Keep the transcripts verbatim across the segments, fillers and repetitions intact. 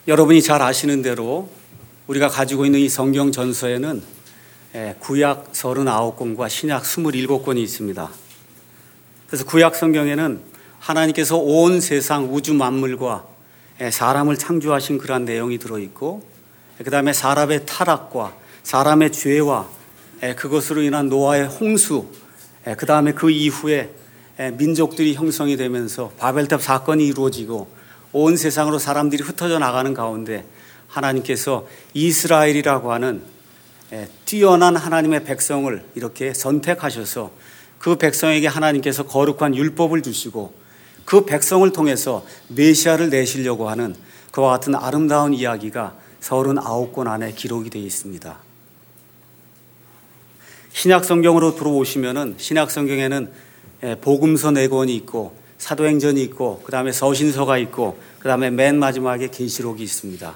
여러분이 잘 아시는 대로 우리가 가지고 있는 이 성경 전서에는 구약 서른아홉 권과 신약 스물일곱 권이 있습니다. 그래서 구약 성경에는 하나님께서 온 세상 우주 만물과 사람을 창조하신 그러한 내용이 들어있고, 그 다음에 사람의 타락과 사람의 죄와 그것으로 인한 노아의 홍수, 그 다음에 그 이후에 민족들이 형성이 되면서 바벨탑 사건이 이루어지고 온 세상으로 사람들이 흩어져 나가는 가운데 하나님께서 이스라엘이라고 하는 뛰어난 하나님의 백성을 이렇게 선택하셔서 그 백성에게 하나님께서 거룩한 율법을 주시고 그 백성을 통해서 메시아를 내시려고 하는 그와 같은 아름다운 이야기가 서른아홉 권 안에 기록이 되어 있습니다. 신약 성경으로 들어오시면은 신약 성경에는 복음서 네 권이 있고 사도행전이 있고 그 다음에 서신서가 있고 그 다음에 맨 마지막에 계시록이 있습니다.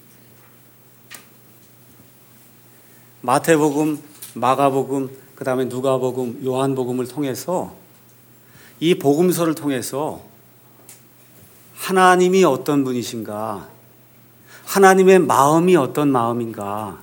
마태복음, 마가복음, 그 다음에 누가복음, 요한복음을 통해서 이 복음서를 통해서 하나님이 어떤 분이신가, 하나님의 마음이 어떤 마음인가,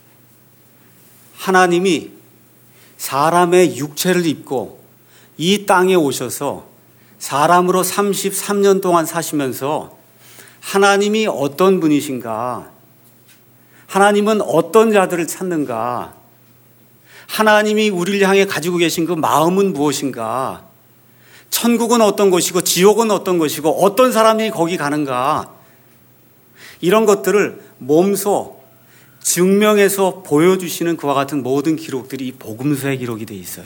하나님이 사람의 육체를 입고 이 땅에 오셔서 사람으로 삼십삼 년 동안 사시면서 하나님이 어떤 분이신가, 하나님은 어떤 자들을 찾는가, 하나님이 우리를 향해 가지고 계신 그 마음은 무엇인가, 천국은 어떤 것이고 지옥은 어떤 것이고 어떤 사람이 거기 가는가, 이런 것들을 몸소 증명해서 보여주시는 그와 같은 모든 기록들이 이 복음서에 기록이 되어 있어요.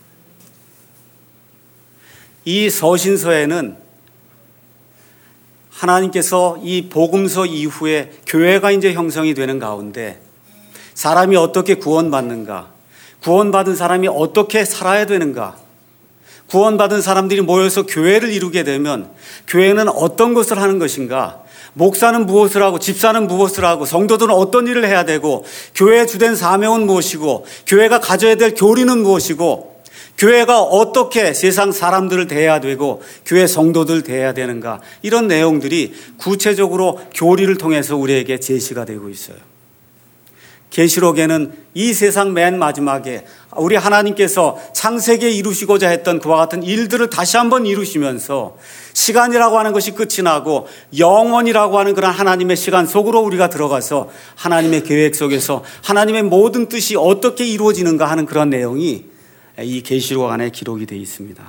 이 서신서에는 하나님께서 이 복음서 이후에 교회가 이제 형성이 되는 가운데 사람이 어떻게 구원받는가, 구원받은 사람이 어떻게 살아야 되는가, 구원받은 사람들이 모여서 교회를 이루게 되면 교회는 어떤 것을 하는 것인가, 목사는 무엇을 하고 집사는 무엇을 하고 성도들은 어떤 일을 해야 되고 교회의 주된 사명은 무엇이고 교회가 가져야 될 교리는 무엇이고 교회가 어떻게 세상 사람들을 대해야 되고 교회 성도들 대해야 되는가, 이런 내용들이 구체적으로 교리를 통해서 우리에게 제시가 되고 있어요. 계시록에는 이 세상 맨 마지막에 우리 하나님께서 창세기에 이루시고자 했던 그와 같은 일들을 다시 한번 이루시면서 시간이라고 하는 것이 끝이 나고 영원이라고 하는 그런 하나님의 시간 속으로 우리가 들어가서 하나님의 계획 속에서 하나님의 모든 뜻이 어떻게 이루어지는가 하는 그런 내용이 이 계시록 안에 기록이 되어 있습니다.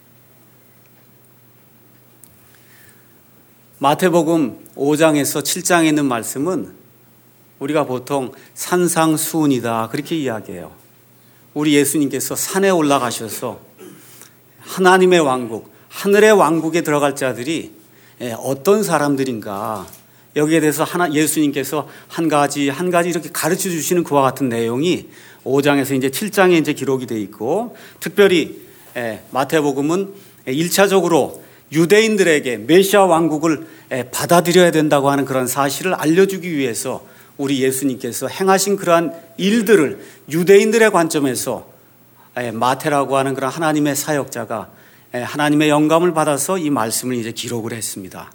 마태복음 오 장에서 칠 장에 있는 말씀은 우리가 보통 산상수훈이다 그렇게 이야기해요. 우리 예수님께서 산에 올라가셔서 하나님의 왕국, 하늘의 왕국에 들어갈 자들이 어떤 사람들인가, 여기에 대해서 하나 예수님께서 한 가지 한 가지 이렇게 가르쳐 주시는 그와 같은 내용이 오 장에서 이제 칠 장에 이제 기록이 되어 있고, 특별히 마태복음은 일 차적으로 유대인들에게 메시아 왕국을 받아들여야 된다고 하는 그런 사실을 알려주기 위해서 우리 예수님께서 행하신 그러한 일들을 유대인들의 관점에서 마태라고 하는 그런 하나님의 사역자가 하나님의 영감을 받아서 이 말씀을 이제 기록을 했습니다.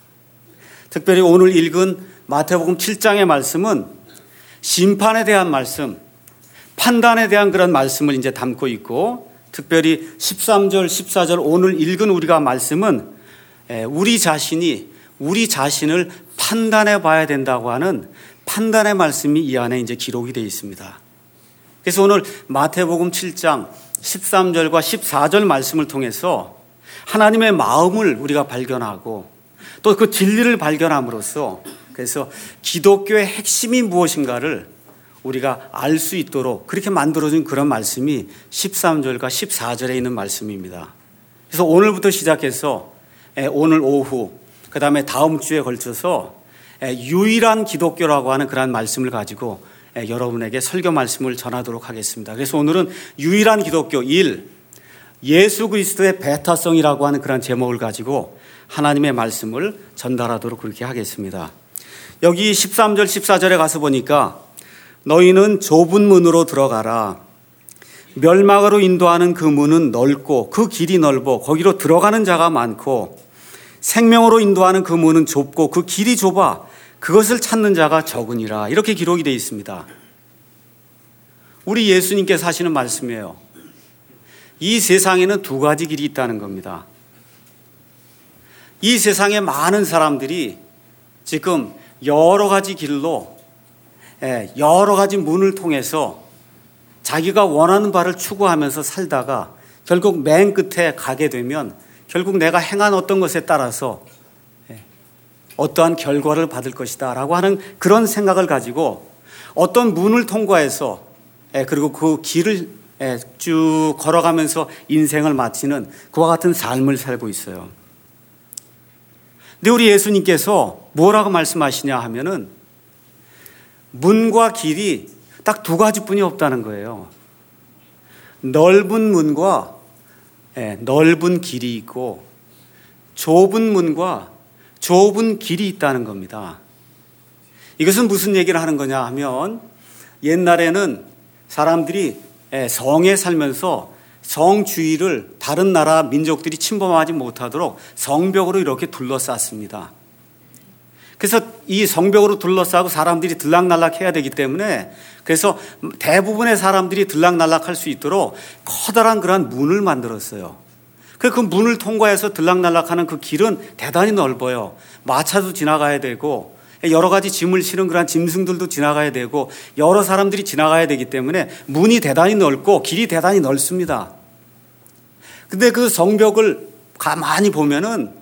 특별히 오늘 읽은 마태복음 칠 장의 말씀은 심판에 대한 말씀, 판단에 대한 그런 말씀을 이제 담고 있고, 특별히 십삼 절, 십사 절 오늘 읽은 우리가 말씀은 우리 자신이 우리 자신을 판단해 봐야 된다고 하는 판단의 말씀이 이 안에 이제 기록이 되어 있습니다. 그래서 오늘 마태복음 칠 장 십삼 절과 십사 절 말씀을 통해서 하나님의 마음을 우리가 발견하고 또 그 진리를 발견함으로써 그래서 기독교의 핵심이 무엇인가를 우리가 알 수 있도록 그렇게 만들어준 그런 말씀이 십삼 절과 십사 절에 있는 말씀입니다. 그래서 오늘부터 시작해서 오늘 오후 그 다음에 다음 주에 걸쳐서 유일한 기독교라고 하는 그런 말씀을 가지고 여러분에게 설교 말씀을 전하도록 하겠습니다. 그래서 오늘은 유일한 기독교 일, 예수 그리스도의 배타성이라고 하는 그런 제목을 가지고 하나님의 말씀을 전달하도록 그렇게 하겠습니다. 여기 십삼 절 십사 절에 가서 보니까 너희는 좁은 문으로 들어가라. 멸망으로 인도하는 그 문은 넓고 그 길이 넓어 거기로 들어가는 자가 많고 생명으로 인도하는 그 문은 좁고 그 길이 좁아 그것을 찾는 자가 적으니라. 이렇게 기록이 되어 있습니다. 우리 예수님께서 하시는 말씀이에요. 이 세상에는 두 가지 길이 있다는 겁니다. 이 세상에 많은 사람들이 지금 여러 가지 길로, 여러 가지 문을 통해서 자기가 원하는 바를 추구하면서 살다가 결국 맨 끝에 가게 되면 결국 내가 행한 어떤 것에 따라서 어떠한 결과를 받을 것이다 라고 하는 그런 생각을 가지고 어떤 문을 통과해서 그리고 그 길을 쭉 걸어가면서 인생을 마치는 그와 같은 삶을 살고 있어요. 근데 우리 예수님께서 뭐라고 말씀하시냐 하면은 문과 길이 딱 두 가지뿐이 없다는 거예요. 넓은 문과 넓은 길이 있고 좁은 문과 좁은 길이 있다는 겁니다. 이것은 무슨 얘기를 하는 거냐 하면 옛날에는 사람들이 성에 살면서 성 주위를 다른 나라 민족들이 침범하지 못하도록 성벽으로 이렇게 둘러쌌습니다. 그래서 이 성벽으로 둘러싸고 사람들이 들락날락해야 되기 때문에 그래서 대부분의 사람들이 들락날락할 수 있도록 커다란 그런 문을 만들었어요. 그 문을 통과해서 들락날락하는 그 길은 대단히 넓어요. 마차도 지나가야 되고 여러 가지 짐을 실은 그런 짐승들도 지나가야 되고 여러 사람들이 지나가야 되기 때문에 문이 대단히 넓고 길이 대단히 넓습니다. 근데 그 성벽을 가만히 보면은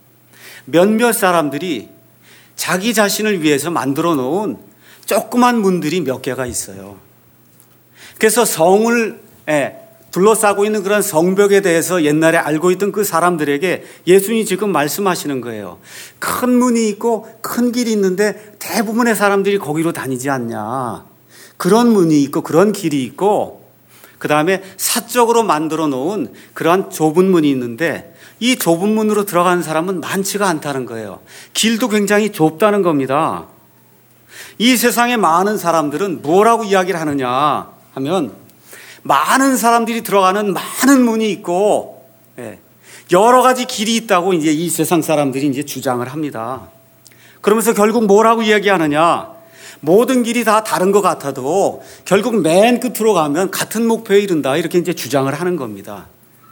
몇몇 사람들이 자기 자신을 위해서 만들어 놓은 조그만 문들이 몇 개가 있어요. 그래서 성을 둘러싸고 있는 그런 성벽에 대해서 옛날에 알고 있던 그 사람들에게 예수님이 지금 말씀하시는 거예요. 큰 문이 있고 큰 길이 있는데 대부분의 사람들이 거기로 다니지 않냐. 그런 문이 있고 그런 길이 있고 그 다음에 사적으로 만들어 놓은 그러한 좁은 문이 있는데 이 좁은 문으로 들어가는 사람은 많지가 않다는 거예요. 길도 굉장히 좁다는 겁니다. 이 세상에 많은 사람들은 뭐라고 이야기를 하느냐 하면 많은 사람들이 들어가는 많은 문이 있고 여러 가지 길이 있다고 이제 이 세상 사람들이 이제 주장을 합니다. 그러면서 결국 뭐라고 이야기하느냐? 모든 길이 다 다른 것 같아도 결국 맨 끝으로 가면 같은 목표에 이른다. 이렇게 이제 주장을 하는 겁니다.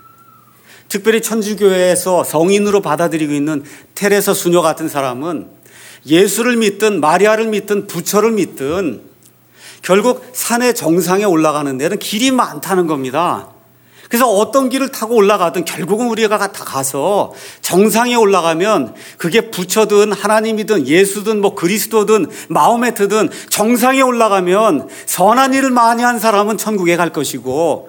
특별히 천주교회에서 성인으로 받아들이고 있는 테레사 수녀 같은 사람은 예수를 믿든 마리아를 믿든 부처를 믿든 결국 산의 정상에 올라가는 데는 길이 많다는 겁니다. 그래서 어떤 길을 타고 올라가든 결국은 우리가 다 가서 정상에 올라가면 그게 부처든 하나님이든 예수든 뭐 그리스도든 마호메트든 정상에 올라가면 선한 일을 많이 한 사람은 천국에 갈 것이고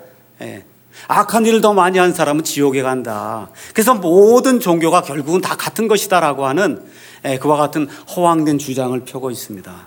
악한 일을 더 많이 한 사람은 지옥에 간다. 그래서 모든 종교가 결국은 다 같은 것이다라고 하는 그와 같은 허황된 주장을 펴고 있습니다.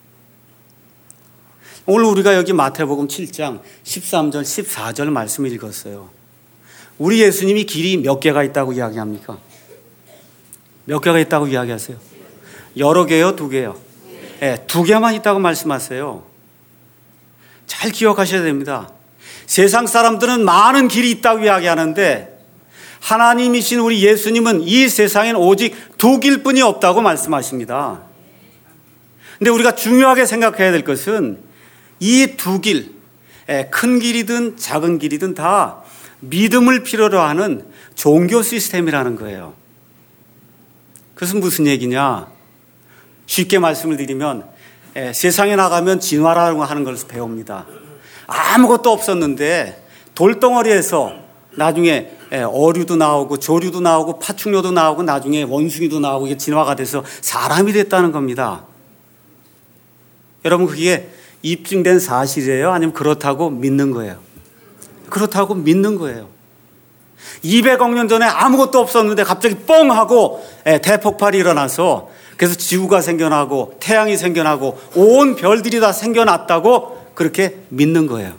오늘 우리가 여기 마태복음 칠 장 십삼 절 십사 절 말씀을 읽었어요. 우리 예수님이 길이 몇 개가 있다고 이야기합니까? 몇 개가 있다고 이야기하세요? 여러 개요? 두 개요? 네, 두 개만 있다고 말씀하세요. 잘 기억하셔야 됩니다. 세상 사람들은 많은 길이 있다고 이야기하는데 하나님이신 우리 예수님은 이 세상엔 오직 두 길뿐이 없다고 말씀하십니다. 근데 우리가 중요하게 생각해야 될 것은 이 두 길, 큰 길이든 작은 길이든 다 믿음을 필요로 하는 종교 시스템이라는 거예요. 그것은 무슨 얘기냐? 쉽게 말씀을 드리면 세상에 나가면 진화라고 하는 것을 배웁니다. 아무것도 없었는데 돌덩어리에서 나중에 어류도 나오고 조류도 나오고 파충류도 나오고 나중에 원숭이도 나오고 이게 진화가 돼서 사람이 됐다는 겁니다. 여러분 그게 입증된 사실이에요? 아니면 그렇다고 믿는 거예요? 그렇다고 믿는 거예요. 이백억 년 전에 아무것도 없었는데 갑자기 뻥 하고 대폭발이 일어나서 그래서 지구가 생겨나고 태양이 생겨나고 온 별들이 다 생겨났다고 그렇게 믿는 거예요.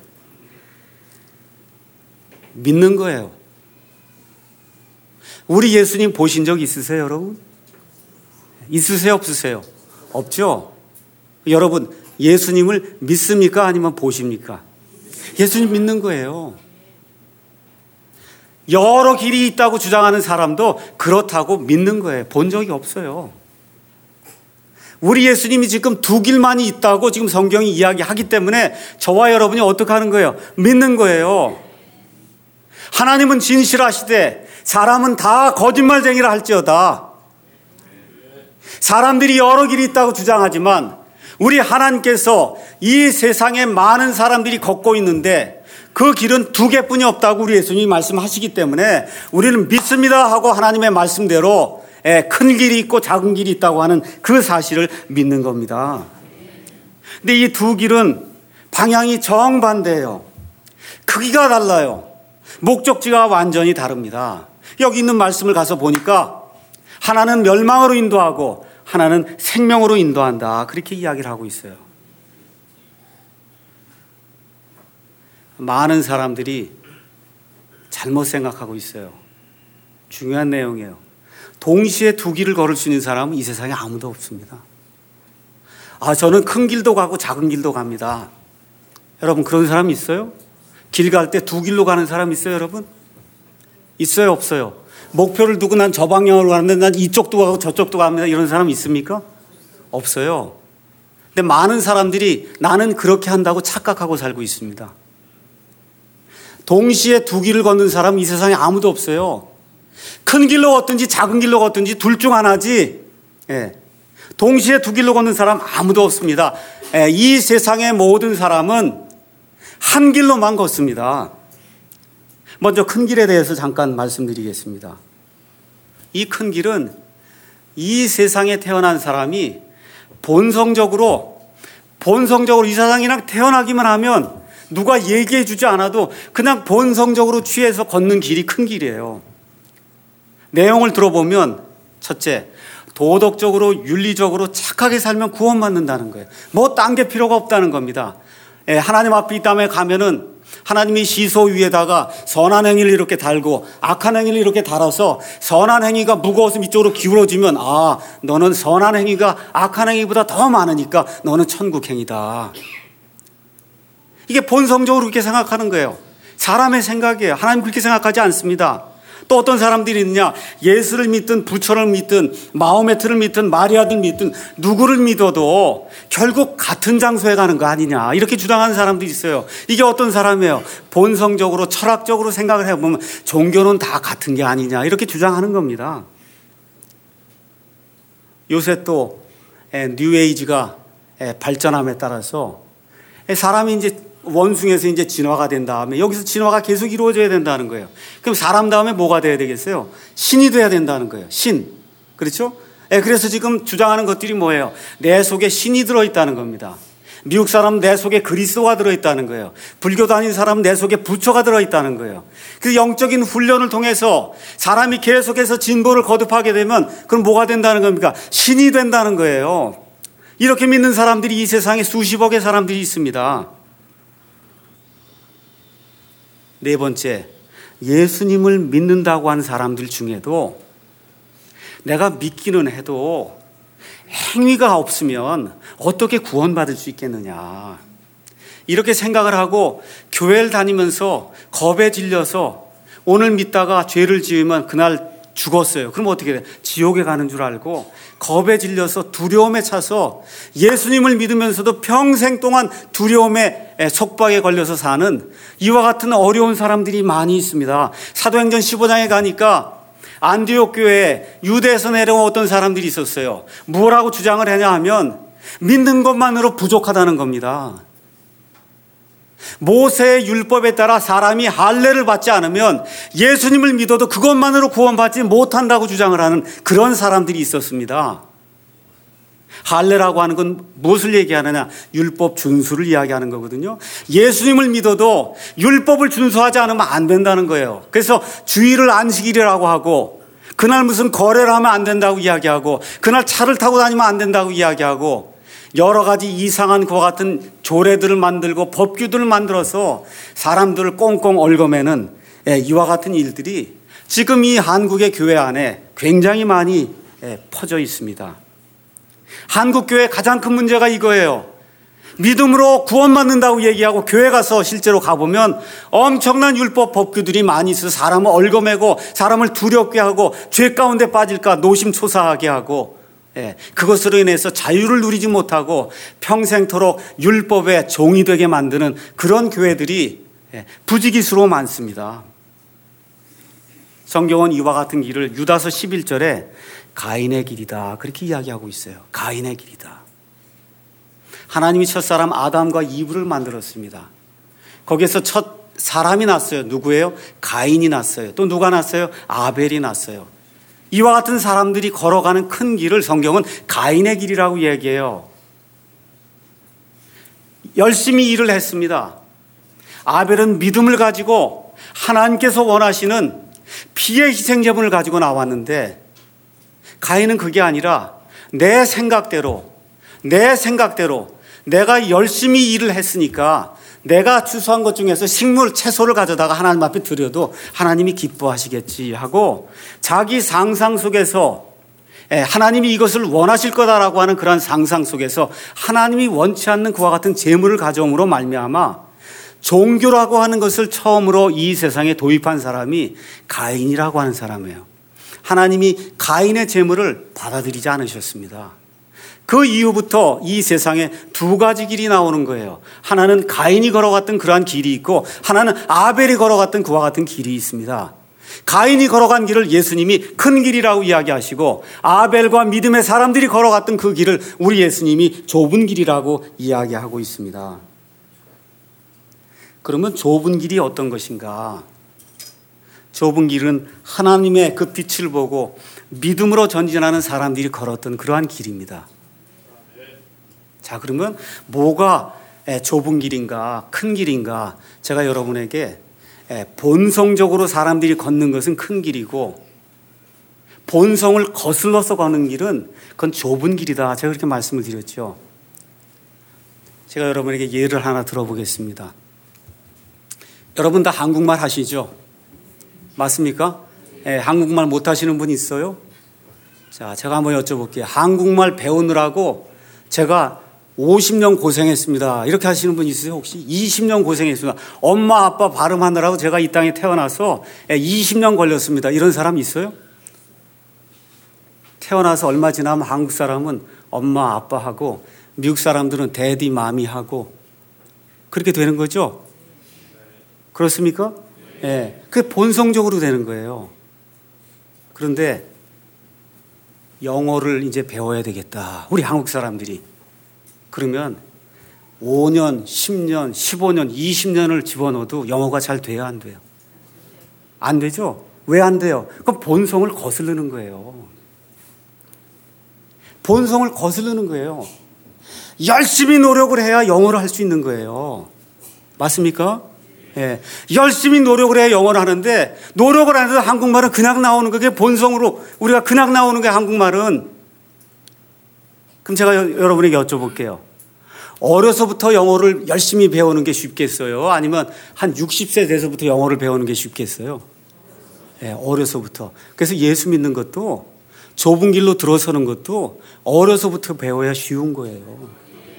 믿는 거예요. 우리 예수님 보신 적 있으세요, 여러분? 있으세요, 없으세요? 없죠? 여러분, 예수님을 믿습니까? 아니면 보십니까? 예수님 믿는 거예요. 여러 길이 있다고 주장하는 사람도 그렇다고 믿는 거예요. 본 적이 없어요. 우리 예수님이 지금 두 길만이 있다고 지금 성경이 이야기하기 때문에 저와 여러분이 어떻게 하는 거예요? 믿는 거예요. 하나님은 진실하시되 사람은 다 거짓말쟁이라 할지어다. 사람들이 여러 길이 있다고 주장하지만 우리 하나님께서 이 세상에 많은 사람들이 걷고 있는데 그 길은 두 개뿐이 없다고 우리 예수님이 말씀하시기 때문에 우리는 믿습니다 하고 하나님의 말씀대로 큰 길이 있고 작은 길이 있다고 하는 그 사실을 믿는 겁니다. 근데 이 두 길은 방향이 정반대예요. 크기가 달라요. 목적지가 완전히 다릅니다. 여기 있는 말씀을 가서 보니까 하나는 멸망으로 인도하고 하나는 생명으로 인도한다. 그렇게 이야기를 하고 있어요. 많은 사람들이 잘못 생각하고 있어요. 중요한 내용이에요. 동시에 두 길을 걸을 수 있는 사람은 이 세상에 아무도 없습니다. 아, 저는 큰 길도 가고 작은 길도 갑니다. 여러분, 그런 사람 있어요? 길 갈 때 두 길로 가는 사람 있어요, 여러분? 있어요, 없어요? 목표를 두고 난 저 방향으로 가는데 난 이쪽도 가고 저쪽도 갑니다. 이런 사람 있습니까? 없어요. 근데 많은 사람들이 나는 그렇게 한다고 착각하고 살고 있습니다. 동시에 두 길을 걷는 사람은 이 세상에 아무도 없어요. 큰 길로 걷든지 작은 길로 걷든지 둘 중 하나지. 예. 동시에 두 길로 걷는 사람 아무도 없습니다. 예. 이 세상의 모든 사람은 한 길로만 걷습니다. 먼저 큰 길에 대해서 잠깐 말씀드리겠습니다. 이 큰 길은 이 세상에 태어난 사람이 본성적으로 본성적으로 이 세상에 태어나기만 하면 누가 얘기해 주지 않아도 그냥 본성적으로 취해서 걷는 길이 큰 길이에요. 내용을 들어보면 첫째, 도덕적으로 윤리적으로 착하게 살면 구원받는다는 거예요. 뭐 딴 게 필요가 없다는 겁니다. 예, 하나님 앞에 이 땅에 가면은 하나님이 시소 위에다가 선한 행위를 이렇게 달고 악한 행위를 이렇게 달아서 선한 행위가 무거워서 이쪽으로 기울어지면 아, 너는 선한 행위가 악한 행위보다 더 많으니까 너는 천국 행위다. 이게 본성적으로 그렇게 생각하는 거예요. 사람의 생각이에요. 하나님 그렇게 생각하지 않습니다. 또 어떤 사람들이 있느냐, 예수를 믿든 부처를 믿든 마호메트를 믿든 마리아를 믿든 누구를 믿어도 결국 같은 장소에 가는 거 아니냐, 이렇게 주장하는 사람들이 있어요. 이게 어떤 사람이에요? 본성적으로 철학적으로 생각을 해보면 종교는 다 같은 게 아니냐, 이렇게 주장하는 겁니다. 요새 또 뉴에이지가 발전함에 따라서 사람이 이제 원숭이에서 이제 진화가 된 다음에 여기서 진화가 계속 이루어져야 된다는 거예요. 그럼 사람 다음에 뭐가 돼야 되겠어요? 신이 돼야 된다는 거예요. 신. 그렇죠? 예, 그래서 지금 주장하는 것들이 뭐예요? 내 속에 신이 들어있다는 겁니다. 미국 사람은 내 속에 그리스도가 들어있다는 거예요. 불교 다니는 사람은 내 속에 부처가 들어있다는 거예요. 그 영적인 훈련을 통해서 사람이 계속해서 진보를 거듭하게 되면 그럼 뭐가 된다는 겁니까? 신이 된다는 거예요. 이렇게 믿는 사람들이 이 세상에 수십억의 사람들이 있습니다. 네 번째, 예수님을 믿는다고 하는 사람들 중에도 내가 믿기는 해도 행위가 없으면 어떻게 구원받을 수 있겠느냐, 이렇게 생각을 하고 교회를 다니면서 겁에 질려서 오늘 믿다가 죄를 지으면 그날 죽었어요. 그럼 어떻게 돼? 지옥에 가는 줄 알고 겁에 질려서 두려움에 차서 예수님을 믿으면서도 평생 동안 두려움에 속박에 걸려서 사는 이와 같은 어려운 사람들이 많이 있습니다. 사도행전 십오 장에 가니까 안디옥 교회에 유대에서 내려온 어떤 사람들이 있었어요. 뭐라고 주장을 하냐 하면 믿는 것만으로 부족하다는 겁니다. 모세의 율법에 따라 사람이 할례를 받지 않으면 예수님을 믿어도 그것만으로 구원받지 못한다고 주장을 하는 그런 사람들이 있었습니다. 할례라고 하는 건 무엇을 얘기하느냐? 율법 준수를 이야기하는 거거든요. 예수님을 믿어도 율법을 준수하지 않으면 안 된다는 거예요. 그래서 주일을 안식일이라고 하고 그날 무슨 거래를 하면 안 된다고 이야기하고 그날 차를 타고 다니면 안 된다고 이야기하고 여러 가지 이상한 그와 같은 조례들을 만들고 법규들을 만들어서 사람들을 꽁꽁 얽어매는 이와 같은 일들이 지금 이 한국의 교회 안에 굉장히 많이 퍼져 있습니다. 한국 교회의 가장 큰 문제가 이거예요. 믿음으로 구원받는다고 얘기하고 교회 가서 실제로 가보면 엄청난 율법 법규들이 많이 있어서 사람을 얽어매고 사람을 두렵게 하고 죄 가운데 빠질까 노심초사하게 하고 예, 그것으로 인해서 자유를 누리지 못하고 평생토록 율법의 종이 되게 만드는 그런 교회들이 예, 부지기수로 많습니다. 성경은 이와 같은 길을 유다서 십일 절에 가인의 길이다 그렇게 이야기하고 있어요. 가인의 길이다. 하나님이 첫사람 아담과 이브를 만들었습니다. 거기에서 첫 사람이 났어요. 누구예요? 가인이 났어요. 또 누가 났어요? 아벨이 났어요. 이와 같은 사람들이 걸어가는 큰 길을 성경은 가인의 길이라고 얘기해요. 열심히 일을 했습니다. 아벨은 믿음을 가지고 하나님께서 원하시는 피의 희생제물을 가지고 나왔는데 가인은 그게 아니라 내 생각대로 내 생각대로 내가 열심히 일을 했으니까 내가 추수한 것 중에서 식물, 채소를 가져다가 하나님 앞에 드려도 하나님이 기뻐하시겠지 하고 자기 상상 속에서 하나님이 이것을 원하실 거다라고 하는 그런 상상 속에서 하나님이 원치 않는 그와 같은 재물을 가져옴으로 말미암아 종교라고 하는 것을 처음으로 이 세상에 도입한 사람이 가인이라고 하는 사람이에요. 하나님이 가인의 재물을 받아들이지 않으셨습니다. 그 이후부터 이 세상에 두 가지 길이 나오는 거예요. 하나는 가인이 걸어갔던 그러한 길이 있고 하나는 아벨이 걸어갔던 그와 같은 길이 있습니다. 가인이 걸어간 길을 예수님이 큰 길이라고 이야기하시고 아벨과 믿음의 사람들이 걸어갔던 그 길을 우리 예수님이 좁은 길이라고 이야기하고 있습니다. 그러면 좁은 길이 어떤 것인가? 좁은 길은 하나님의 그 빛을 보고 믿음으로 전진하는 사람들이 걸었던 그러한 길입니다. 자, 그러면 뭐가 좁은 길인가, 큰 길인가? 제가 여러분에게 본성적으로 사람들이 걷는 것은 큰 길이고 본성을 거슬러서 걷는 길은 그건 좁은 길이다. 제가 그렇게 말씀을 드렸죠. 제가 여러분에게 예를 하나 들어보겠습니다. 여러분 다 한국말 하시죠? 맞습니까? 예, 한국말 못하시는 분 있어요? 자, 제가 한번 여쭤볼게요. 한국말 배우느라고 제가 오십 년 고생했습니다. 이렇게 하시는 분 있으세요? 혹시? 이십 년 고생했습니다. 엄마 아빠 발음하느라고 제가 이 땅에 태어나서 이십 년 걸렸습니다. 이런 사람 있어요? 태어나서 얼마 지나면 한국 사람은 엄마 아빠하고 미국 사람들은 데디 마미하고 그렇게 되는 거죠? 그렇습니까? 예, 네. 그게 본성적으로 되는 거예요. 그런데 영어를 이제 배워야 되겠다. 우리 한국 사람들이. 그러면 오 년, 십 년, 십오 년, 이십 년을 집어넣어도 영어가 잘 돼야 안 돼요? 안 되죠? 왜 안 돼요? 그럼 본성을 거스르는 거예요. 본성을 거스르는 거예요. 열심히 노력을 해야 영어를 할 수 있는 거예요. 맞습니까? 예, 열심히 노력을 해야 영어를 하는데 노력을 안 해서 한국말은 그냥 나오는 거, 그게 본성으로 우리가 그냥 나오는 게 한국말은. 그럼 제가 여, 여러분에게 여쭤볼게요. 어려서부터 영어를 열심히 배우는 게 쉽겠어요? 아니면 한 육십 세 돼서부터 영어를 배우는 게 쉽겠어요? 예, 어려서부터. 그래서 예수 믿는 것도 좁은 길로 들어서는 것도 어려서부터 배워야 쉬운 거예요.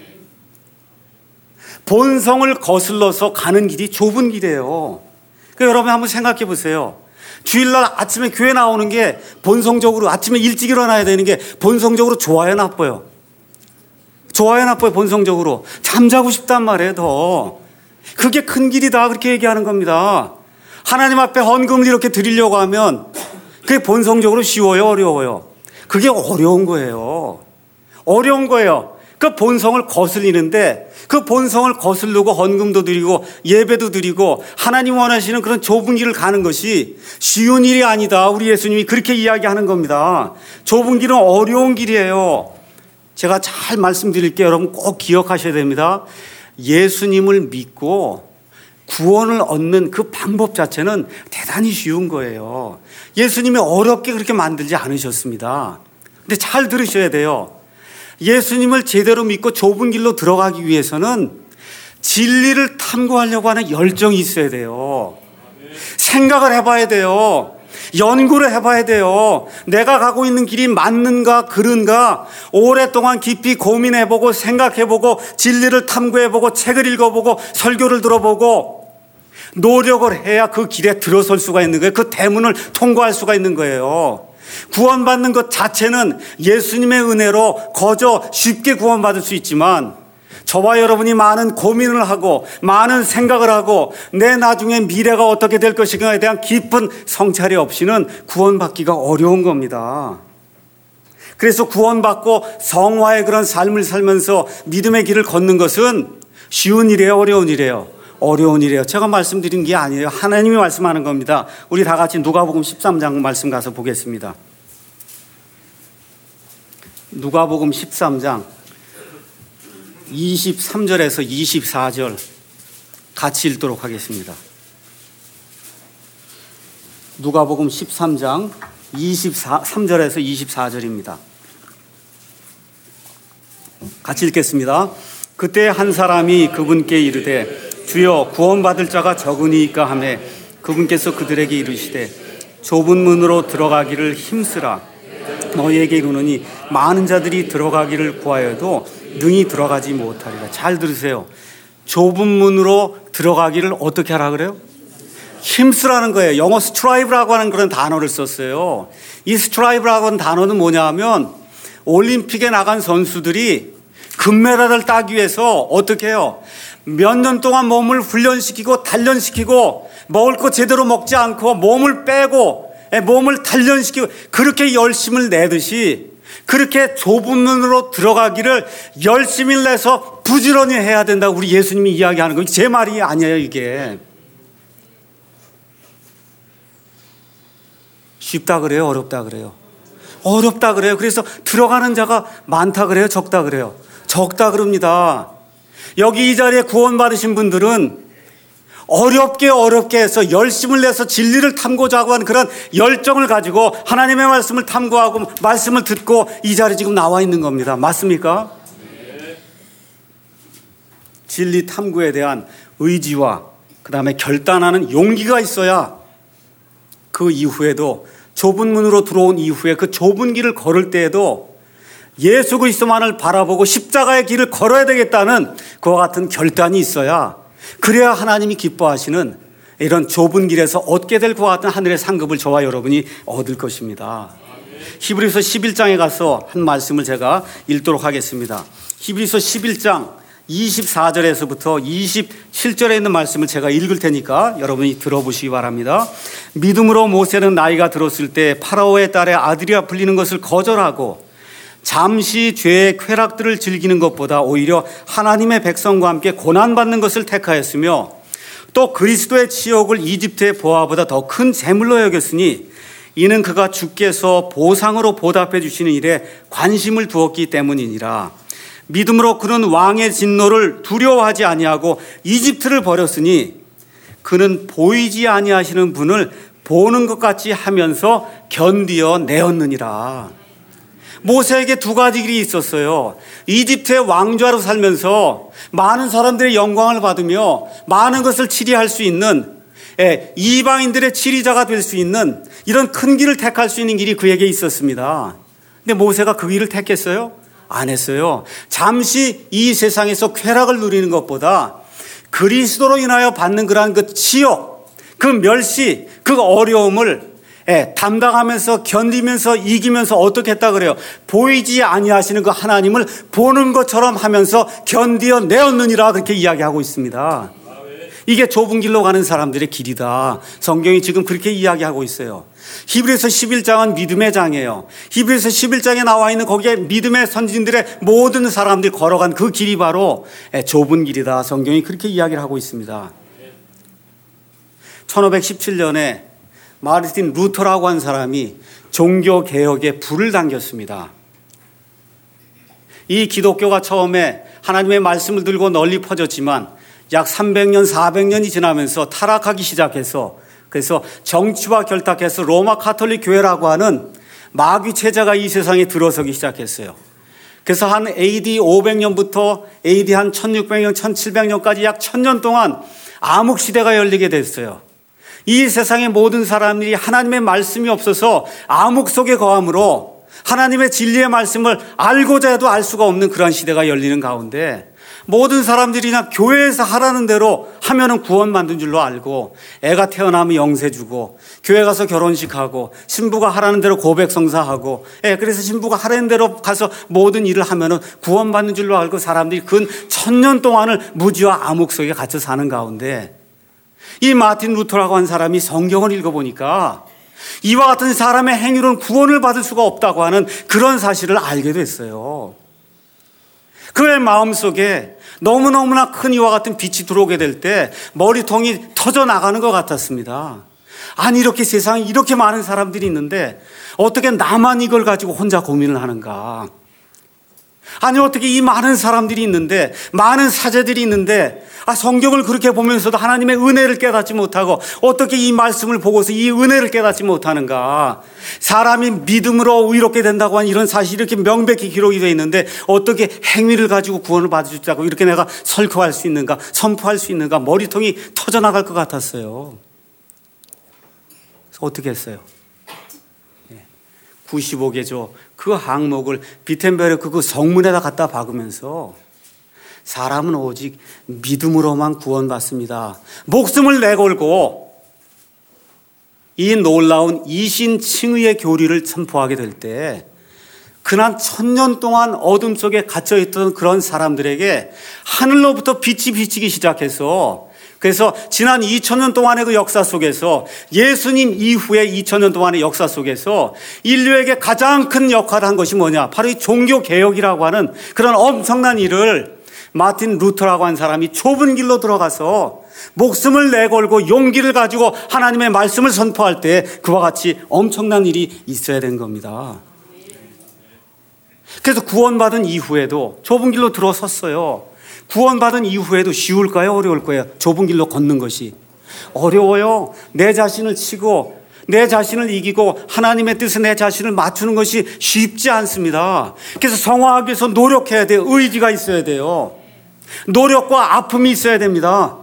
본성을 거슬러서 가는 길이 좁은 길이에요. 그러니까 여러분 한번 생각해 보세요. 주일날 아침에 교회 나오는 게 본성적으로 아침에 일찍 일어나야 되는 게 본성적으로 좋아요, 나빠요? 좋아요, 나빠요? 본성적으로 잠자고 싶단 말이에요. 더 그게 큰 길이다 그렇게 얘기하는 겁니다. 하나님 앞에 헌금을 이렇게 드리려고 하면 그게 본성적으로 쉬워요, 어려워요? 그게 어려운 거예요. 어려운 거예요. 그 본성을 거슬리는데 그 본성을 거슬르고 헌금도 드리고 예배도 드리고 하나님 원하시는 그런 좁은 길을 가는 것이 쉬운 일이 아니다. 우리 예수님이 그렇게 이야기하는 겁니다. 좁은 길은 어려운 길이에요. 제가 잘 말씀드릴게요. 여러분 꼭 기억하셔야 됩니다. 예수님을 믿고 구원을 얻는 그 방법 자체는 대단히 쉬운 거예요. 예수님이 어렵게 그렇게 만들지 않으셨습니다. 근데 잘 들으셔야 돼요. 예수님을 제대로 믿고 좁은 길로 들어가기 위해서는 진리를 탐구하려고 하는 열정이 있어야 돼요. 생각을 해봐야 돼요. 연구를 해봐야 돼요. 내가 가고 있는 길이 맞는가 그른가 오랫동안 깊이 고민해보고 생각해보고 진리를 탐구해보고 책을 읽어보고 설교를 들어보고 노력을 해야 그 길에 들어설 수가 있는 거예요. 그 대문을 통과할 수가 있는 거예요. 구원받는 것 자체는 예수님의 은혜로 거저 쉽게 구원받을 수 있지만 저와 여러분이 많은 고민을 하고 많은 생각을 하고 내 나중에 미래가 어떻게 될 것인가에 대한 깊은 성찰이 없이는 구원받기가 어려운 겁니다. 그래서 구원받고 성화의 그런 삶을 살면서 믿음의 길을 걷는 것은 쉬운 일이에요, 어려운 일이에요? 어려운 일이에요. 제가 말씀드린 게 아니에요. 하나님이 말씀하는 겁니다. 우리 다 같이 누가복음 십삼 장 말씀 가서 보겠습니다. 누가복음 십삼 장 이십삼 절에서 이십사 절 같이 읽도록 하겠습니다. 누가복음 십삼 장 이십삼 절에서 이십사 절입니다. 같이 읽겠습니다. 그때 한 사람이 그분께 이르되 주여 구원받을 자가 적으니까 하매 그분께서 그들에게 이르시되 좁은 문으로 들어가기를 힘쓰라. 너희에게 이르노니 많은 자들이 들어가기를 구하여도 능히 들어가지 못하리라. 잘 들으세요. 좁은 문으로 들어가기를 어떻게 하라 그래요? 힘쓰라는 거예요. 영어 스트라이브라고 하는 그런 단어를 썼어요. 이 스트라이브라고 하는 단어는 뭐냐 하면 올림픽에 나간 선수들이 금메달을 따기 위해서 어떻게 해요? 몇 년 동안 몸을 훈련시키고 단련시키고 먹을 거 제대로 먹지 않고 몸을 빼고 몸을 단련시키고 그렇게 열심을 내듯이 그렇게 좁은 문으로 들어가기를 열심히 내서 부지런히 해야 된다고 우리 예수님이 이야기하는 거예요. 제 말이 아니에요, 이게. 쉽다 그래요? 어렵다 그래요? 어렵다 그래요. 그래서 들어가는 자가 많다 그래요? 적다 그래요? 적다 그럽니다. 여기 이 자리에 구원받으신 분들은 어렵게 어렵게 해서 열심을 내서 진리를 탐고자 하는 그런 열정을 가지고 하나님의 말씀을 탐구하고 말씀을 듣고 이 자리에 지금 나와 있는 겁니다. 맞습니까? 네. 진리 탐구에 대한 의지와 그 다음에 결단하는 용기가 있어야 그 이후에도 좁은 문으로 들어온 이후에 그 좁은 길을 걸을 때에도 예수 그리스도만을 바라보고 십자가의 길을 걸어야 되겠다는 그와 같은 결단이 있어야 그래야 하나님이 기뻐하시는 이런 좁은 길에서 얻게 될 그와 같은 하늘의 상급을 저와 여러분이 얻을 것입니다. 히브리서 십일 장에 가서 한 말씀을 제가 읽도록 하겠습니다. 히브리서 십일 장 이십사 절에서부터 이십칠 절에 있는 말씀을 제가 읽을 테니까 여러분이 들어보시기 바랍니다. 믿음으로 모세는 나이가 들었을 때 파라오의 딸의 아들이라 불리는 것을 거절하고 잠시 죄의 쾌락들을 즐기는 것보다 오히려 하나님의 백성과 함께 고난받는 것을 택하였으며 또 그리스도의 치욕을 이집트의 보화보다 더 큰 재물로 여겼으니 이는 그가 주께서 보상으로 보답해 주시는 일에 관심을 두었기 때문이니라. 믿음으로 그는 왕의 진노를 두려워하지 아니하고 이집트를 버렸으니 그는 보이지 아니하시는 분을 보는 것 같이 하면서 견디어 내었느니라. 모세에게 두 가지 길이 있었어요. 이집트의 왕좌로 살면서 많은 사람들의 영광을 받으며 많은 것을 치리할 수 있는 이방인들의 치리자가 될 수 있는 이런 큰 길을 택할 수 있는 길이 그에게 있었습니다. 근데 모세가 그 길을 택했어요? 안 했어요. 잠시 이 세상에서 쾌락을 누리는 것보다 그리스도로 인하여 받는 그러한 그 치욕, 그 멸시, 그 어려움을 예, 담당하면서 견디면서 이기면서 어떻게 했다 그래요? 보이지 아니하시는 그 하나님을 보는 것처럼 하면서 견디어 내었느니라 그렇게 이야기하고 있습니다. 이게 좁은 길로 가는 사람들의 길이다. 성경이 지금 그렇게 이야기하고 있어요. 히브리서 십일 장은 믿음의 장이에요. 히브리서 십일 장에 나와 있는 거기에 믿음의 선진들의 모든 사람들이 걸어간 그 길이 바로 좁은 길이다. 성경이 그렇게 이야기를 하고 있습니다. 천오백십칠 년에 마르틴 루터라고 한 사람이 종교개혁에 불을 당겼습니다. 이 기독교가 처음에 하나님의 말씀을 들고 널리 퍼졌지만 약 삼백 년, 사백 년이 지나면서 타락하기 시작해서 그래서 정치와 결탁해서 로마 가톨릭 교회라고 하는 마귀 체제가 이 세상에 들어서기 시작했어요. 그래서 한 에이디 오백 년부터 에이디 한 천육백 년, 천칠백 년까지 약 천 년 동안 암흑 시대가 열리게 됐어요. 이 세상의 모든 사람들이 하나님의 말씀이 없어서 암흑 속에 거함으로 하나님의 진리의 말씀을 알고자 해도 알 수가 없는 그런 시대가 열리는 가운데 모든 사람들이 그냥 교회에서 하라는 대로 하면은 구원 만든 줄로 알고, 애가 태어나면 영세 주고, 교회 가서 결혼식하고, 신부가 하라는 대로 고백 성사하고, 예, 그래서 신부가 하라는 대로 가서 모든 일을 하면은 구원 받는 줄로 알고 사람들이 근 천년 동안을 무지와 암흑 속에 갇혀 사는 가운데 이 마틴 루터라고 한 사람이 성경을 읽어보니까 이와 같은 사람의 행위로는 구원을 받을 수가 없다고 하는 그런 사실을 알게 됐어요. 그의 마음속에 너무너무나 큰 이와 같은 빛이 들어오게 될 때 머리통이 터져 나가는 것 같았습니다. 아니, 이렇게 세상에 이렇게 많은 사람들이 있는데 어떻게 나만 이걸 가지고 혼자 고민을 하는가? 아니, 어떻게 이 많은 사람들이 있는데, 많은 사제들이 있는데, 아, 성경을 그렇게 보면서도 하나님의 은혜를 깨닫지 못하고 어떻게 이 말씀을 보고서 이 은혜를 깨닫지 못하는가? 사람이 믿음으로 의롭게 된다고 하는 이런 사실이 이렇게 명백히 기록이 되어 있는데 어떻게 행위를 가지고 구원을 받을 수 있다고 이렇게 내가 설교할 수 있는가? 선포할 수 있는가? 머리통이 터져나갈 것 같았어요. 그래서 어떻게 했어요? 구십오 개조 그 항목을 비텐베르크 그 성문에다 갖다 박으면서 사람은 오직 믿음으로만 구원받습니다. 목숨을 내걸고 이 놀라운 이신칭의의 교리를 선포하게 될 때 그난 천년 동안 어둠 속에 갇혀있던 그런 사람들에게 하늘로부터 빛이 비치기 시작해서, 그래서 지난 이천 년 동안의 그 역사 속에서, 예수님 이후에 이천 년 동안의 역사 속에서 인류에게 가장 큰 역할을 한 것이 뭐냐? 바로 이 종교개혁이라고 하는 그런 엄청난 일을 마틴 루터라고 한 사람이 좁은 길로 들어가서 목숨을 내걸고 용기를 가지고 하나님의 말씀을 선포할 때 그와 같이 엄청난 일이 있어야 된 겁니다. 그래서 구원받은 이후에도 좁은 길로 들어섰어요. 구원받은 이후에도 쉬울까요? 어려울까요? 좁은 길로 걷는 것이 어려워요. 내 자신을 치고 내 자신을 이기고 하나님의 뜻에 내 자신을 맞추는 것이 쉽지 않습니다. 그래서 성화하기 위해서 노력해야 돼요. 의지가 있어야 돼요. 노력과 아픔이 있어야 됩니다.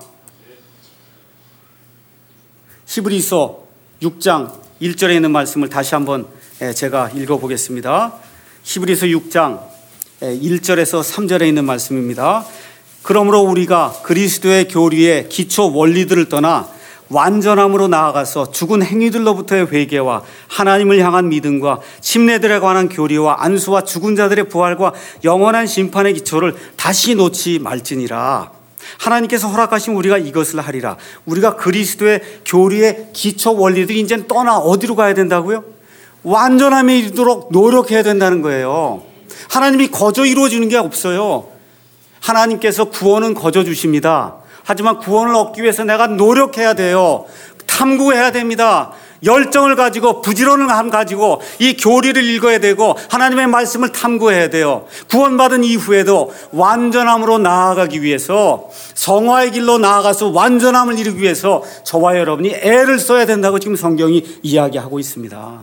히브리서 육 장 일 절에 있는 말씀을 다시 한번 제가 읽어보겠습니다. 히브리서 육 장 일 절에서 삼 절에 있는 말씀입니다. 그러므로 우리가 그리스도의 교리의 기초 원리들을 떠나 완전함으로 나아가서 죽은 행위들로부터의 회개와 하나님을 향한 믿음과 침례들에 관한 교리와 안수와 죽은 자들의 부활과 영원한 심판의 기초를 다시 놓지 말지니라. 하나님께서 허락하신 우리가 이것을 하리라. 우리가 그리스도의 교리의 기초 원리들이 이제 떠나 어디로 가야 된다고요? 완전함에 이르도록 노력해야 된다는 거예요. 하나님이 거저 이루어지는 게 없어요. 하나님께서 구원은 거저 주십니다. 하지만 구원을 얻기 위해서 내가 노력해야 돼요. 탐구해야 됩니다. 열정을 가지고 부지런을 가지고 이 교리를 읽어야 되고 하나님의 말씀을 탐구해야 돼요. 구원받은 이후에도 완전함으로 나아가기 위해서, 성화의 길로 나아가서 완전함을 이루기 위해서 저와 여러분이 애를 써야 된다고 지금 성경이 이야기하고 있습니다.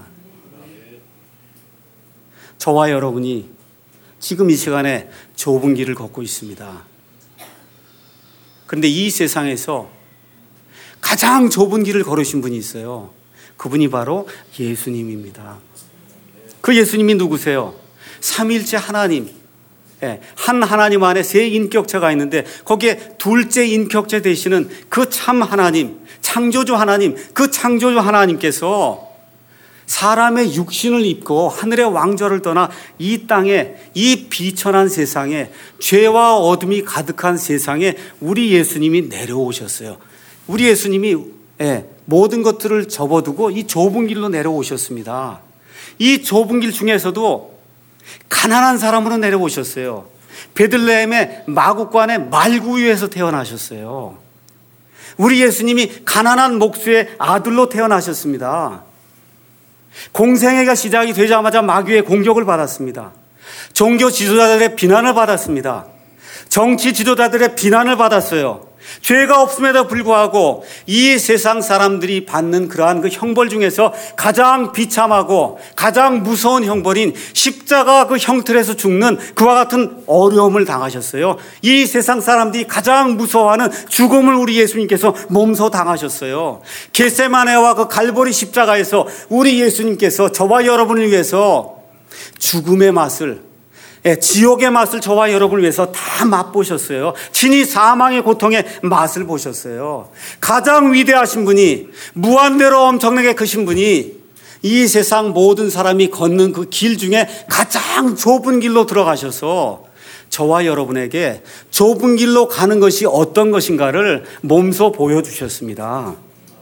저와 여러분이 지금 이 시간에 좁은 길을 걷고 있습니다. 그런데 이 세상에서 가장 좁은 길을 걸으신 분이 있어요. 그분이 바로 예수님입니다. 그 예수님이 누구세요? 삼일째 하나님, 한 하나님 안에 세 인격체가 있는데 거기에 둘째 인격체 되시는 그 참 하나님, 창조주 하나님, 그 창조주 하나님께서 사람의 육신을 입고 하늘의 왕좌를 떠나 이 땅에, 이 비천한 세상에, 죄와 어둠이 가득한 세상에 우리 예수님이 내려오셨어요. 우리 예수님이 예, 모든 것들을 접어두고 이 좁은 길로 내려오셨습니다. 이 좁은 길 중에서도 가난한 사람으로 내려오셨어요. 베들레헴의 마구간의 말구유에서 태어나셨어요. 우리 예수님이 가난한 목수의 아들로 태어나셨습니다. 공생애가 시작이 되자마자 마귀의 공격을 받았습니다. 종교 지도자들의 비난을 받았습니다. 정치 지도자들의 비난을 받았어요. 죄가 없음에도 불구하고 이 세상 사람들이 받는 그러한 그 형벌 중에서 가장 비참하고 가장 무서운 형벌인 십자가 그 형틀에서 죽는 그와 같은 어려움을 당하셨어요. 이 세상 사람들이 가장 무서워하는 죽음을 우리 예수님께서 몸소 당하셨어요. 겟세마네와 그 갈보리 십자가에서 우리 예수님께서 저와 여러분을 위해서 죽음의 맛을, 예, 지옥의 맛을 저와 여러분을 위해서 다 맛보셨어요. 친히 사망의 고통의 맛을 보셨어요. 가장 위대하신 분이, 무한대로 엄청나게 크신 분이 이 세상 모든 사람이 걷는 그 길 중에 가장 좁은 길로 들어가셔서 저와 여러분에게 좁은 길로 가는 것이 어떤 것인가를 몸소 보여주셨습니다.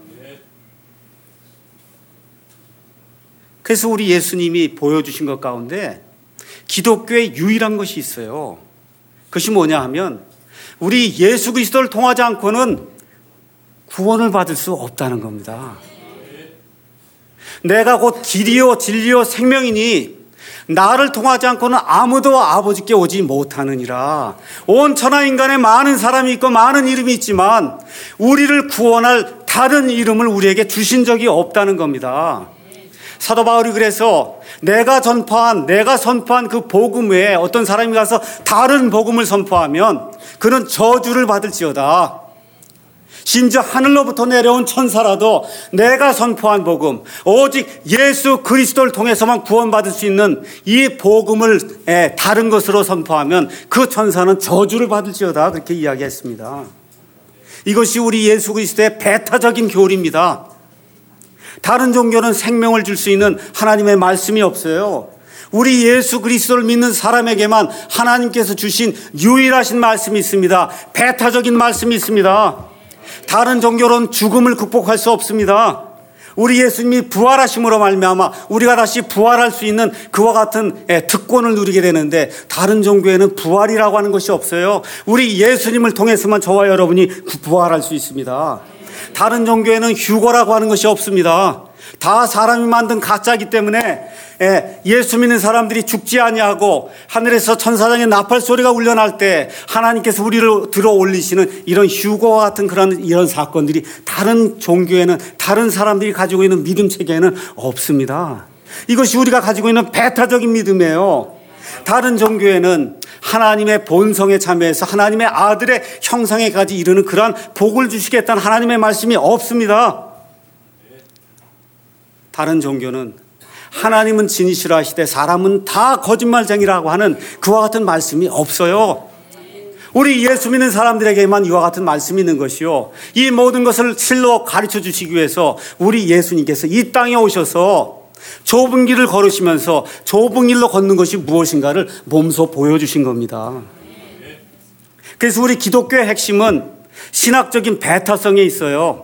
그래서 우리 예수님이 보여주신 것 가운데 기독교의 유일한 것이 있어요. 그것이 뭐냐 하면 우리 예수 그리스도를 통하지 않고는 구원을 받을 수 없다는 겁니다. 내가 곧 길이요 진리요 생명이니 나를 통하지 않고는 아무도 아버지께 오지 못하느니라. 온 천하 인간에 많은 사람이 있고 많은 이름이 있지만 우리를 구원할 다른 이름을 우리에게 주신 적이 없다는 겁니다. 사도 바울이 그래서 내가 전파한 내가 선포한 그 복음 외에 어떤 사람이 가서 다른 복음을 선포하면 그는 저주를 받을지어다. 심지어 하늘로부터 내려온 천사라도 내가 선포한 복음, 오직 예수 그리스도를 통해서만 구원받을 수 있는 이 복음을 다른 것으로 선포하면 그 천사는 저주를 받을지어다. 그렇게 이야기했습니다. 이것이 우리 예수 그리스도의 배타적인 교리입니다. 다른 종교는 생명을 줄 수 있는 하나님의 말씀이 없어요. 우리 예수 그리스도를 믿는 사람에게만 하나님께서 주신 유일하신 말씀이 있습니다. 배타적인 말씀이 있습니다. 다른 종교로는 죽음을 극복할 수 없습니다. 우리 예수님이 부활하심으로 말미암아 우리가 다시 부활할 수 있는 그와 같은 특권을 누리게 되는데 다른 종교에는 부활이라고 하는 것이 없어요. 우리 예수님을 통해서만 저와 여러분이 부활할 수 있습니다. 다른 종교에는 휴거라고 하는 것이 없습니다. 다 사람이 만든 가짜이기 때문에 예수 믿는 사람들이 죽지 아니하고 하늘에서 천사장의 나팔 소리가 울려날 때 하나님께서 우리를 들어 올리시는 이런 휴거와 같은 그런 이런 사건들이 다른 종교에는, 다른 사람들이 가지고 있는 믿음 체계에는 없습니다. 이것이 우리가 가지고 있는 배타적인 믿음이에요. 다른 종교에는 하나님의 본성에 참여해서 하나님의 아들의 형상에까지 이르는 그러한 복을 주시겠다는 하나님의 말씀이 없습니다. 다른 종교는 하나님은 진실이라 하시되 사람은 다 거짓말쟁이라고 하는 그와 같은 말씀이 없어요. 우리 예수 믿는 사람들에게만 이와 같은 말씀이 있는 것이요, 이 모든 것을 실로 가르쳐 주시기 위해서 우리 예수님께서 이 땅에 오셔서 좁은 길을 걸으시면서 좁은 길로 걷는 것이 무엇인가를 몸소 보여주신 겁니다. 그래서 우리 기독교의 핵심은 신학적인 배타성에 있어요.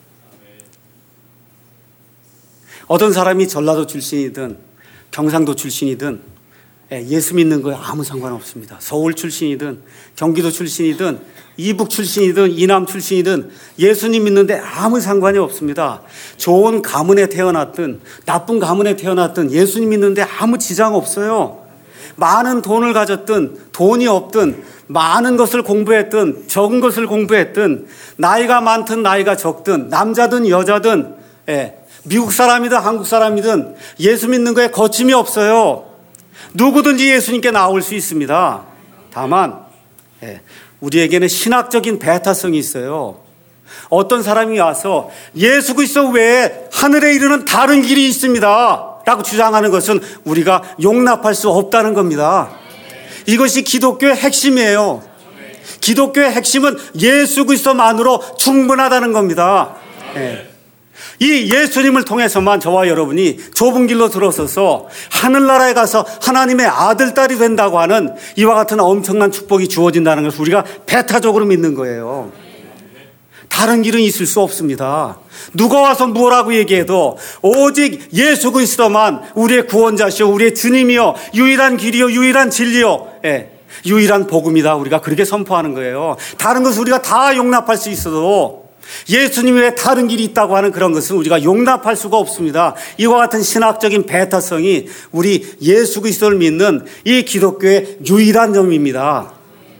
어떤 사람이 전라도 출신이든 경상도 출신이든 예수 믿는 거에 아무 상관없습니다. 서울 출신이든 경기도 출신이든 이북 출신이든 이남 출신이든 예수님 믿는데 아무 상관이 없습니다. 좋은 가문에 태어났든 나쁜 가문에 태어났든 예수님 믿는데 아무 지장 없어요. 많은 돈을 가졌든 돈이 없든 많은 것을 공부했든 적은 것을 공부했든 나이가 많든 나이가 적든 남자든 여자든 예, 미국 사람이든 한국 사람이든 예수 믿는 거에 거침이 없어요. 누구든지 예수님께 나올 수 있습니다. 다만 예, 우리에게는 신학적인 배타성이 있어요. 어떤 사람이 와서 예수 그리스도 외에 하늘에 이르는 다른 길이 있습니다 라고 주장하는 것은 우리가 용납할 수 없다는 겁니다. 이것이 기독교의 핵심이에요. 기독교의 핵심은 예수 그리스도만으로 충분하다는 겁니다. 예. 이 예수님을 통해서만 저와 여러분이 좁은 길로 들어서서 하늘나라에 가서 하나님의 아들, 딸이 된다고 하는 이와 같은 엄청난 축복이 주어진다는 것을 우리가 배타적으로 믿는 거예요. 다른 길은 있을 수 없습니다. 누가 와서 뭐라고 얘기해도 오직 예수 그리스도만 우리의 구원자시오, 우리의 주님이요, 유일한 길이요, 유일한 진리요, 예, 유일한 복음이다. 우리가 그렇게 선포하는 거예요. 다른 것을 우리가 다 용납할 수 있어도 예수님 외에 다른 길이 있다고 하는 그런 것은 우리가 용납할 수가 없습니다. 이와 같은 신학적인 배타성이 우리 예수 그리스도를 믿는 이 기독교의 유일한 점입니다.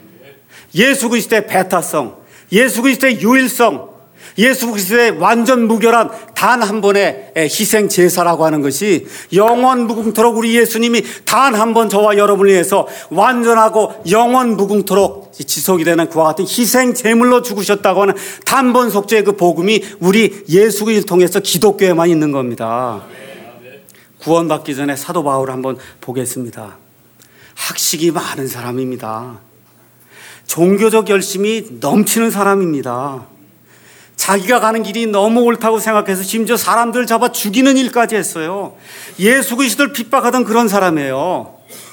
예수 그리스도의 배타성, 예수 그리스도의 유일성, 예수 그리스도의 완전 무결한 단 한 번의 희생 제사라고 하는 것이 영원 무궁토록 우리 예수님이 단 한 번 저와 여러분을 위해서 완전하고 영원 무궁토록 지속이 되는 그와 같은 희생 제물로 죽으셨다고 하는 단번 속죄의 그 복음이 우리 예수 그리스도를 통해서 기독교에만 있는 겁니다. 구원받기 전에 사도 바울을 한번 보겠습니다. 학식이 많은 사람입니다. 종교적 열심이 넘치는 사람입니다. 자기가 가는 길이 너무 옳다고 생각해서 심지어 사람들 잡아 죽이는 일까지 했어요. 예수 그리스도를 핍박하던 그런 사람이에요.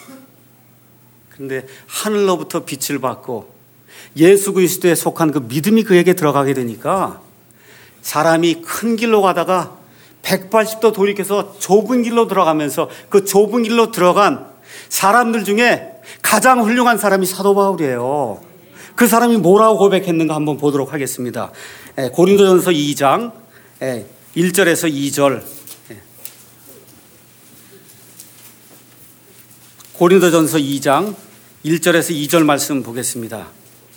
그런데 하늘로부터 빛을 받고 예수 그리스도에 속한 그 믿음이 그에게 들어가게 되니까 사람이 큰 길로 가다가 백팔십 도 돌이켜서 좁은 길로 들어가면서 그 좁은 길로 들어간 사람들 중에 가장 훌륭한 사람이 사도 바울이에요. 그 사람이 뭐라고 고백했는가 한번 보도록 하겠습니다. 고린도전서 이 장 일 절에서 이 절. 고린도전서 이 장 일 절에서 이 절 말씀 보겠습니다.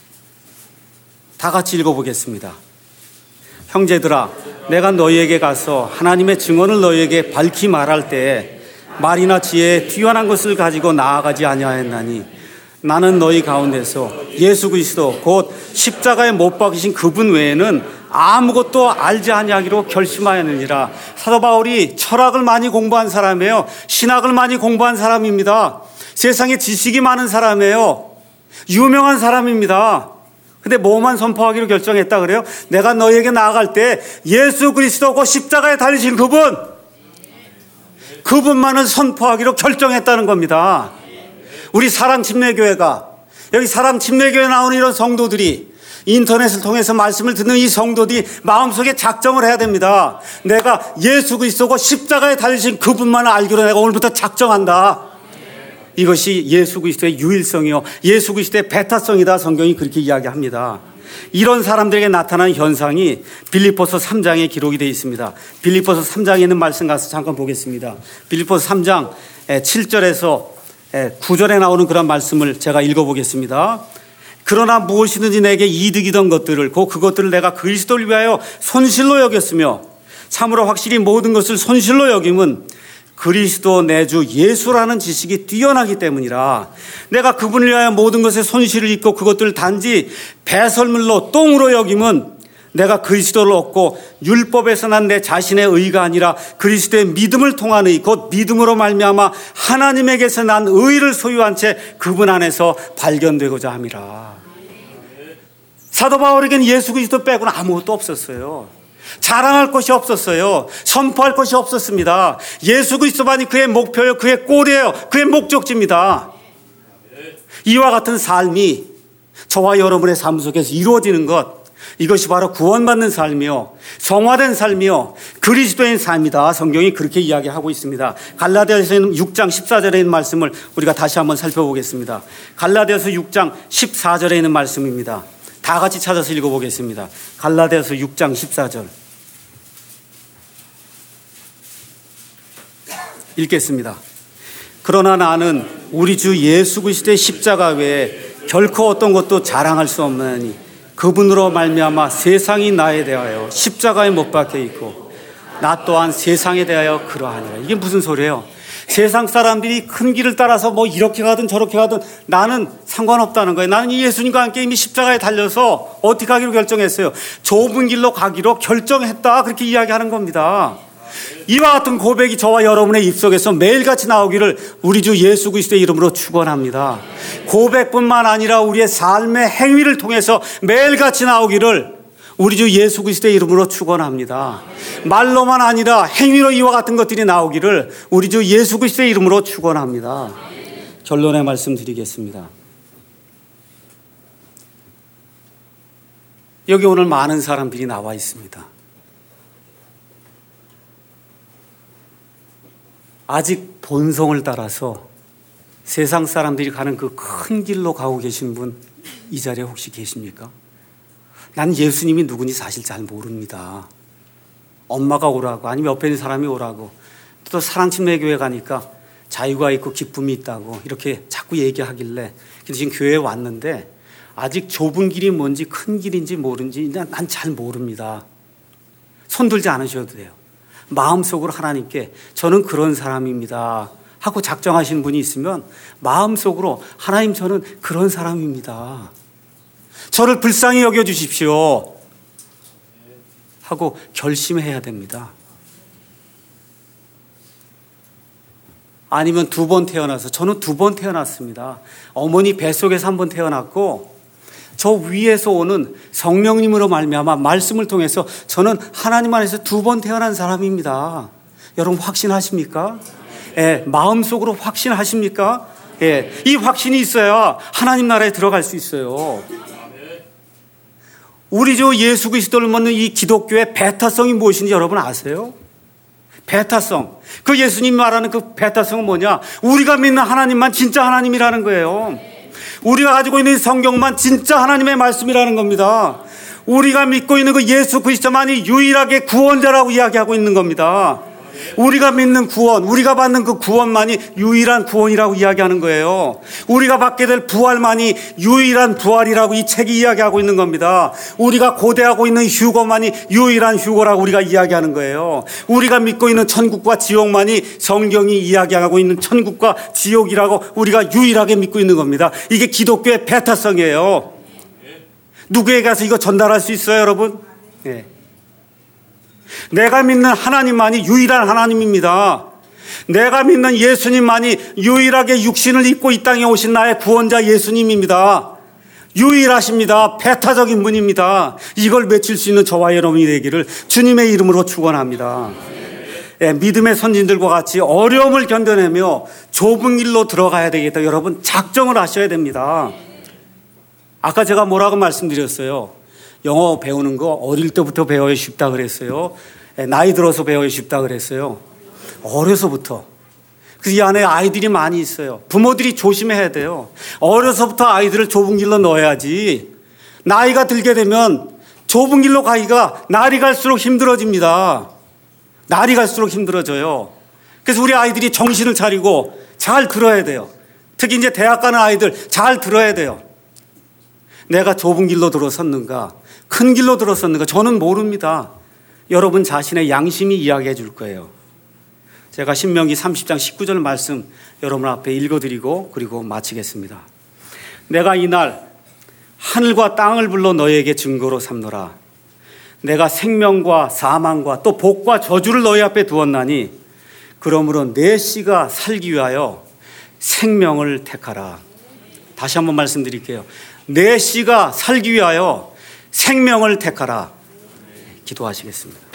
다 같이 읽어보겠습니다. 형제들아, 내가 너희에게 가서 하나님의 증언을 너희에게 밝히 말할 때에 말이나 지혜에 뛰어난 것을 가지고 나아가지 아니하였나니 나는 너희 가운데서 예수 그리스도 곧 십자가에 못 박히신 그분 외에는 아무것도 알지 아니하기로 결심하였느니라. 사도 바울이 철학을 많이 공부한 사람이에요. 신학을 많이 공부한 사람입니다. 세상에 지식이 많은 사람이에요. 유명한 사람입니다. 근데 뭐만 선포하기로 결정했다 그래요? 내가 너희에게 나아갈 때 예수 그리스도 곧 십자가에 달리신 그분, 그분만을 선포하기로 결정했다는 겁니다. 우리 사랑침례교회가, 여기 사랑침례교회에 나오는 이런 성도들이 인터넷을 통해서 말씀을 듣는 이 성도들이 마음속에 작정을 해야 됩니다. 내가 예수 그리스도고 십자가에 달리신 그분만을 알기로 내가 오늘부터 작정한다. 이것이 예수 그리스도의 유일성이요, 예수 그리스도의 배타성이다. 성경이 그렇게 이야기합니다. 이런 사람들에게 나타난 현상이 빌립보서 삼 장에 기록이 되어 있습니다. 빌립보서 삼 장에 있는 말씀 가서 잠깐 보겠습니다. 빌립보서 삼 장 칠 절에서 구 절에 나오는 그런 말씀을 제가 읽어보겠습니다. 그러나 무엇이든지 내게 이득이던 것들을 곧 그것들을 내가 그리스도를 위하여 손실로 여겼으며 참으로 확실히 모든 것을 손실로 여김은 그리스도 내 주 예수라는 지식이 뛰어나기 때문이라. 내가 그분을 위하여 모든 것에 손실을 입고 그것들을 단지 배설물로 똥으로 여김은 내가 그리스도를 얻고 율법에서 난 내 자신의 의가 아니라 그리스도의 믿음을 통한 의, 곧 믿음으로 말미암아 하나님에게서 난 의를 소유한 채 그분 안에서 발견되고자 함이라. 사도 바울에게는 예수 그리스도 빼고는 아무것도 없었어요. 자랑할 것이 없었어요. 선포할 것이 없었습니다. 예수 그리스도만이 그의 목표예요. 그의 꼴이에요. 그의 목적지입니다. 이와 같은 삶이 저와 여러분의 삶 속에서 이루어지는 것, 이것이 바로 구원받는 삶이요, 성화된 삶이요, 그리스도인 삶이다. 성경이 그렇게 이야기하고 있습니다. 갈라디아서 육 장 십사 절에 있는 말씀을 우리가 다시 한번 살펴보겠습니다. 갈라디아서 육 장 십사 절에 있는 말씀입니다. 다 같이 찾아서 읽어보겠습니다. 갈라디아서 육 장 십사 절 읽겠습니다. 그러나 나는 우리 주 예수 그리스도의 십자가 외에 결코 어떤 것도 자랑할 수 없나니 그분으로 말미암아 세상이 나에 대하여 십자가에 못 박혀 있고 나 또한 세상에 대하여 그러하니라. 이게 무슨 소리예요? 세상 사람들이 큰 길을 따라서 뭐 이렇게 가든 저렇게 가든 나는 상관없다는 거예요. 나는 이 예수님과 함께 이미 십자가에 달려서 어떻게 하기로 결정했어요? 좁은 길로 가기로 결정했다. 그렇게 이야기하는 겁니다. 이와 같은 고백이 저와 여러분의 입속에서 매일같이 나오기를 우리 주 예수 그리스도의 이름으로 축원합니다. 고백뿐만 아니라 우리의 삶의 행위를 통해서 매일같이 나오기를 우리 주 예수 그리스도의 이름으로 축원합니다. 말로만 아니라 행위로 이와 같은 것들이 나오기를 우리 주 예수 그리스도의 이름으로 축원합니다. 결론의 말씀 드리겠습니다. 여기 오늘 많은 사람들이 나와 있습니다. 아직 본성을 따라서 세상 사람들이 가는 그 큰 길로 가고 계신 분 이 자리에 혹시 계십니까? 난 예수님이 누군지 사실 잘 모릅니다. 엄마가 오라고, 아니면 옆에 있는 사람이 오라고, 또 사랑침례교회 가니까 자유가 있고 기쁨이 있다고 이렇게 자꾸 얘기하길래 지금 교회에 왔는데 아직 좁은 길이 뭔지 큰 길인지 모른지 난 잘 모릅니다. 손들지 않으셔도 돼요. 마음속으로 하나님께 저는 그런 사람입니다 하고 작정하신 분이 있으면 마음속으로 하나님 저는 그런 사람입니다. 저를 불쌍히 여겨주십시오 하고 결심해야 됩니다. 아니면 두 번 태어나서, 저는 두 번 태어났습니다. 어머니 뱃속에서 한 번 태어났고 저 위에서 오는 성령님으로 말미암아 말씀을 통해서 저는 하나님 안에서 두 번 태어난 사람입니다. 여러분 확신하십니까? 예, 마음속으로 확신하십니까? 예, 이 확신이 있어야 하나님 나라에 들어갈 수 있어요. 우리 저 예수 그리스도를 믿는 이 기독교의 배타성이 무엇인지 여러분 아세요? 배타성. 그 예수님 말하는 그 배타성은 뭐냐? 우리가 믿는 하나님만 진짜 하나님이라는 거예요. 우리가 가지고 있는 성경만 진짜 하나님의 말씀이라는 겁니다. 우리가 믿고 있는 그 예수 그리스도만이 유일하게 구원자라고 이야기하고 있는 겁니다. 우리가 믿는 구원, 우리가 받는 그 구원만이 유일한 구원이라고 이야기하는 거예요. 우리가 받게 될 부활만이 유일한 부활이라고 이 책이 이야기하고 있는 겁니다. 우리가 고대하고 있는 휴거만이 유일한 휴거라고 우리가 이야기하는 거예요. 우리가 믿고 있는 천국과 지옥만이 성경이 이야기하고 있는 천국과 지옥이라고 우리가 유일하게 믿고 있는 겁니다. 이게 기독교의 배타성이에요. 누구에게 가서 이거 전달할 수 있어요, 여러분? 네. 내가 믿는 하나님만이 유일한 하나님입니다. 내가 믿는 예수님만이 유일하게 육신을 입고 이 땅에 오신 나의 구원자 예수님입니다. 유일하십니다. 배타적인 분입니다. 이걸 외칠 수 있는 저와 여러분이 되기를 주님의 이름으로 축원합니다. 예, 믿음의 선진들과 같이 어려움을 견뎌내며 좁은 길로 들어가야 되겠다. 여러분 작정을 하셔야 됩니다. 아까 제가 뭐라고 말씀드렸어요? 영어 배우는 거 어릴 때부터 배워야 쉽다 그랬어요. 나이 들어서 배워야 쉽다 그랬어요. 어려서부터. 그 이 안에 아이들이 많이 있어요. 부모들이 조심해야 돼요. 어려서부터 아이들을 좁은 길로 넣어야지. 나이가 들게 되면 좁은 길로 가기가 날이 갈수록 힘들어집니다. 날이 갈수록 힘들어져요. 그래서 우리 아이들이 정신을 차리고 잘 들어야 돼요. 특히 이제 대학 가는 아이들 잘 들어야 돼요. 내가 좁은 길로 들어섰는가, 큰 길로 들어섰는가, 저는 모릅니다. 여러분 자신의 양심이 이야기해 줄 거예요. 제가 신명기 삼십 장 십구 절 말씀 여러분 앞에 읽어드리고 그리고 마치겠습니다. 내가 이날 하늘과 땅을 불러 너희에게 증거로 삼노라. 내가 생명과 사망과 또 복과 저주를 너희 앞에 두었나니 그러므로 내 씨가 살기 위하여 생명을 택하라. 다시 한번 말씀드릴게요. 내 씨가 살기 위하여 생명을 택하라. 기도하시겠습니다.